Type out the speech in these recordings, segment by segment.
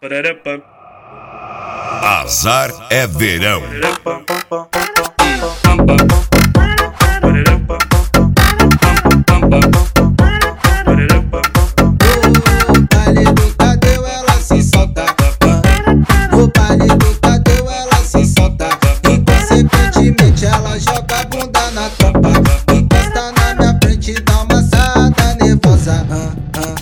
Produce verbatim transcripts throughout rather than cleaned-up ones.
Azar é verão. No baile do Tadeu ela se solta. Inconsequentemente ela joga a bunda na tropa. Encosta na minha frente, dá uma assada nervosa. ah, ah,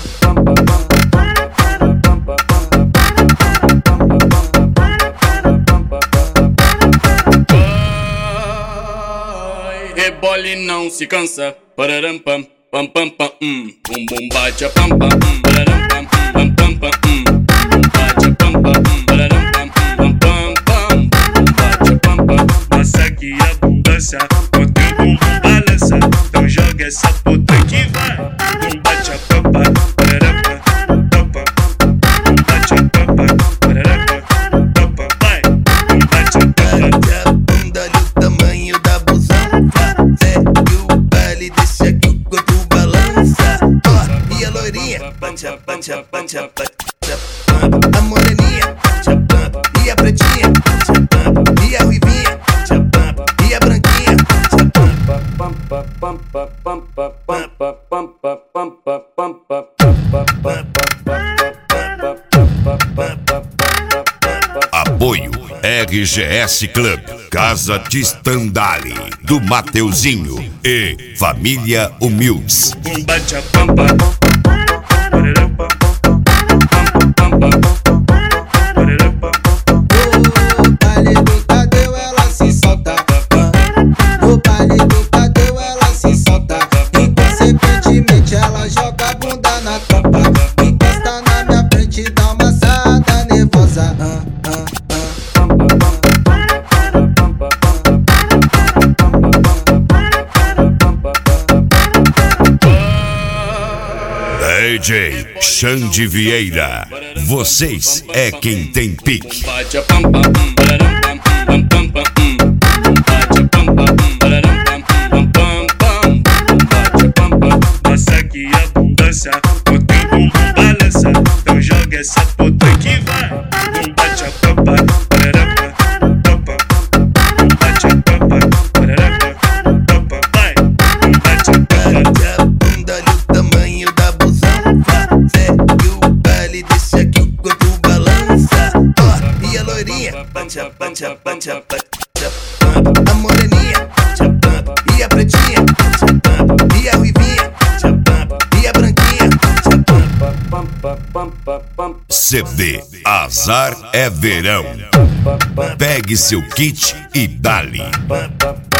Vai, rebole não se cansa. Pararam pam pam pam pam hum. Bum bum bate a pam pam hum. Pararam pam pam pam pam hum. Bum bate a pam pam hum. Pararam pam pam pam pam. Bum bate a pam pam. Passa que abundância, o teu bumbum balança. Então joga essa puta que vai. Bum bate a pampa, pararapa, pampa. Bum bate a pampa, pararapa, pampa. Vai, bum bate a pampa. Bate a bunda no tamanho da busanfa. Segue o baile, deixa que o corpo balança. Ó, e a loirinha, bate a, bate a, bate a, bate a pampa. A moreninha, bate a pampa. E a pretinha, bate a pampa. E a ruivinha, bate a pampa. E a branquinha, bate a pampa. Pampa pampa pampa pampa pampa pampa pampa pampa Apoio R G S Club, Casa de Stendhal, do Mateuzinho e Família Humildes. Bum bate a pampa, pararapa, pampa, pararapa. No baile do Tadeu ela se solta. No baile do Tadeu ela se solta. Inconsequentemente ela joga a bunda na tropa. Encosta na minha frente, dá uma assada nervosa. ah, ah, D J Xande Vieira, vocês é quem tem pique. bate a pampa hum. Pararam pam pam pam pam hum. Bate a pampa hum. Pararam pam pam pam pam. Bate a pampa. Passa que abundância, o teu bumbum balança. Então joga essa puta que vai. Bum bate a pampa, pararapa, pampa. Bum bate a pampa, pararapa, pampa. Vai, bum bate a pampa. Bate a bunda no tamanho da busanfa. Segue o baile, deixa que o corpo balança. Ó, e a loirinha, bate a, bate a, bate a, bate a pampa. A moreninha, bate a pampa. E a pretinha, bate a pampa. E a ruivinha, bate a pampa. E a branquinha, bate a pampa. pampa pampa pampa. C D Azar é verão. Pegue seu kit e dale. Pampa,